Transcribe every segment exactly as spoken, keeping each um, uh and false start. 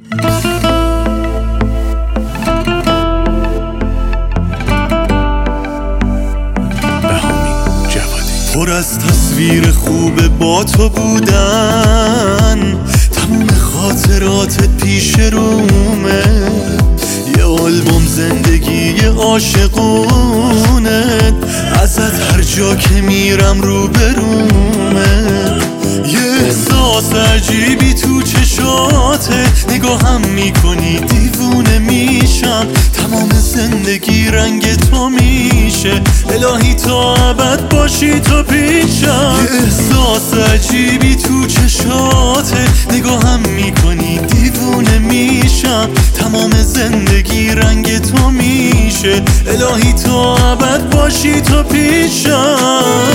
پر از تصویر خوب با تو بودن، تموم خاطراتت پیش رومه، یه آلبوم زندگی عاشقونت، ازت هر جا که میرم رو برومه، یه احساس عجیبی تو چشاته، نگاهم میکنی دیوونه میشم، تمام زندگی رنگ تو میشه، الهی تا ابد باشی تو پیشم، یه احساس عجیبی تو چشاته، نگاهم میکنی دیوونه میشم، تمام زندگی رنگ تو میشه، الهی تا ابد باشی تو پیشم.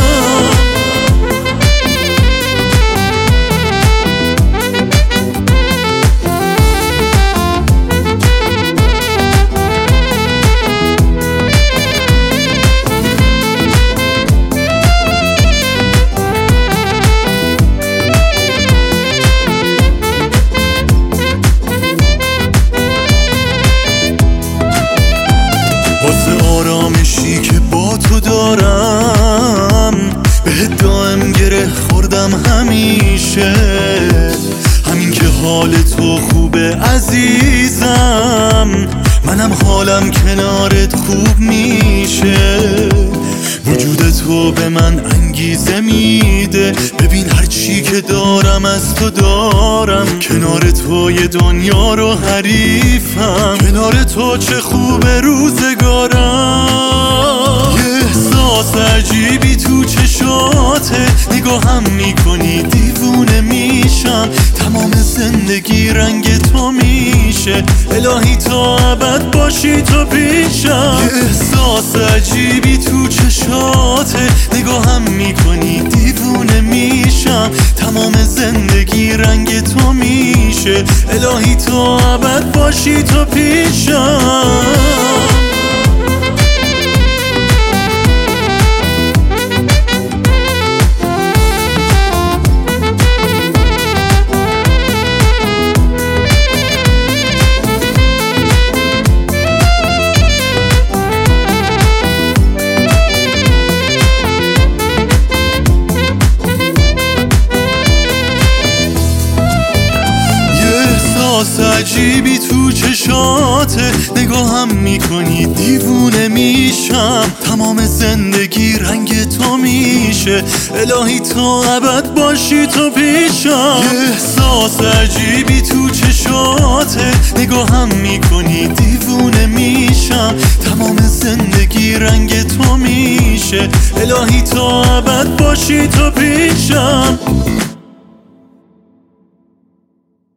واسه آرامشی که با تو دارم، بهت دائم گره خوردم همیشه، همین که حال تو خوبه عزیزم، منم حالم کنارت خوب میشه، وجود تو به من انگیزه میده، ببین هر چی که دارم از تو دارم، کنار تو یه دنیا رو حریفم، کنار تو چه خوبه روزگارم، یه احساس عجیبی تو چشاته، نگاهم میکنی دیوونه میشم، تمام زندگی رنگ تو میشه، الهی تا ابد باشی تو پیشم، یه احساس عجیبی تو چشاته، نگاهم میکنی دیوونه میشم، تمام زندگی رنگ تو میشه، الهی تا ابد باشی تو پیشم. احساس عجیبی تو چشاته، نگاهم میکنی دیوونه میشم، تمام زندگی رنگ تو میشه، الهی تا ابد باشی تو پیشم، یه احساس عجیبی تو چشاته، نگاهم میکنی دیوونه میشم، تمام زندگی رنگ تو میشه، الهی تا ابد باشی تو پیشم.